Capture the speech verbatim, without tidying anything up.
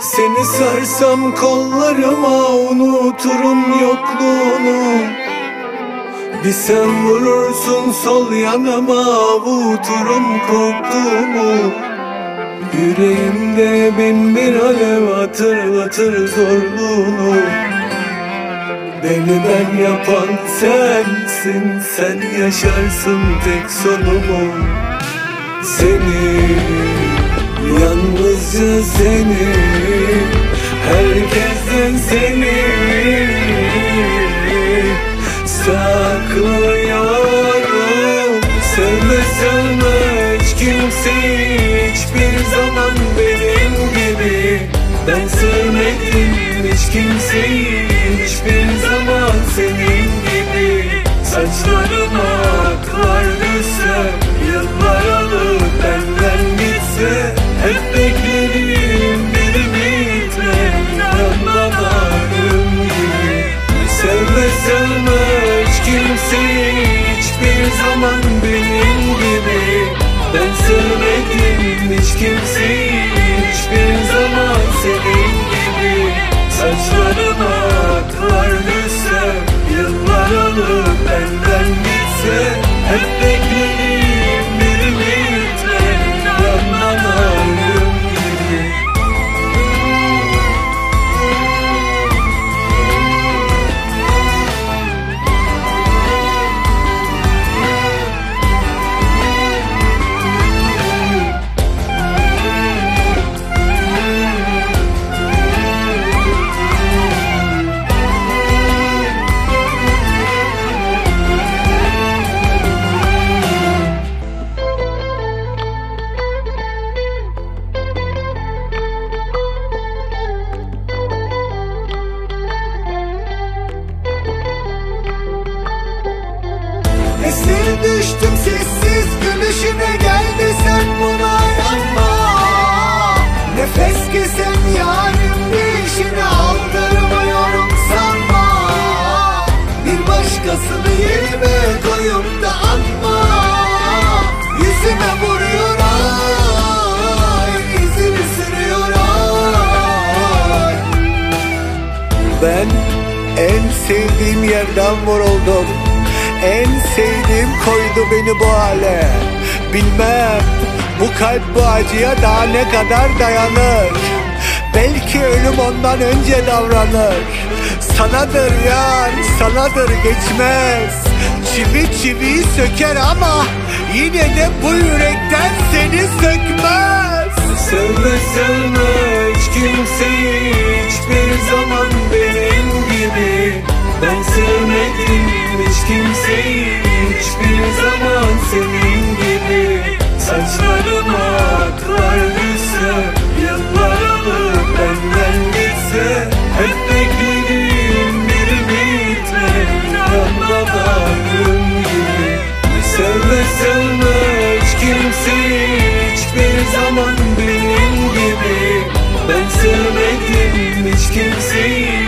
Seni sarsam kollarıma unuturum yokluğunu. Bir sen vurursun sol yanıma avuturum korktuğumu. Yüreğimde bin bir alev hatırlatır zorluğunu. Beni ben yapan sensin, sen yaşarsın tek sonumu. Seni, yalnızca seni, herkesten seni saklıyorum. Sevmesem hiç kimseyi, hiçbir zaman benim gibi. Ben sevmedim hiç kimseyi, hiçbir zaman senin gibi. Saçlarıma aklar düşse, yıllar alır benden gitse, hep beklerim bir bitme, inanmalarım gibi. Sevmesem hiç kimseyi, hiçbir zaman benim gibi. Ben sevmedim hiç kimseyi, hiçbir zaman senin gibi. Saçlarıma aklar düşse, yıllar alır benden gitse, hep beklerim bir bitme, inanmalarım gibi. Esir düştüm sessiz gülüşüne, geldi sen buna yanma. Nefes kesen yarim bir işine, aldırmıyorum sanma. Bir başkasını yerime koyup da atma. Yüzüme vuruyor ay, izini sürüyor ay. Ben en sevdiğim yerden vuruldum. En sevdiğim koydu beni bu hale. Bilmem bu kalp bu acıya daha ne kadar dayanır. Belki ölüm ondan önce davranır. Sanadır yar, sanadır geçmez. Çivi çiviyi söker ama yine de bu yürekten seni sökmez. Sevmesem hiç kimseyi, hiçbir zaman benim gibi. Ben sevmedim hiç kimseyi, hiçbir zaman senin gibi. Saçlarıma aklar düşse, yıllar alır benden gitse, hep bekledim bir bitme, inanmalarım gibi. Sevmesem hiç kimseyi, hiçbir zaman benim gibi. Ben sevmedim hiç kimseyi,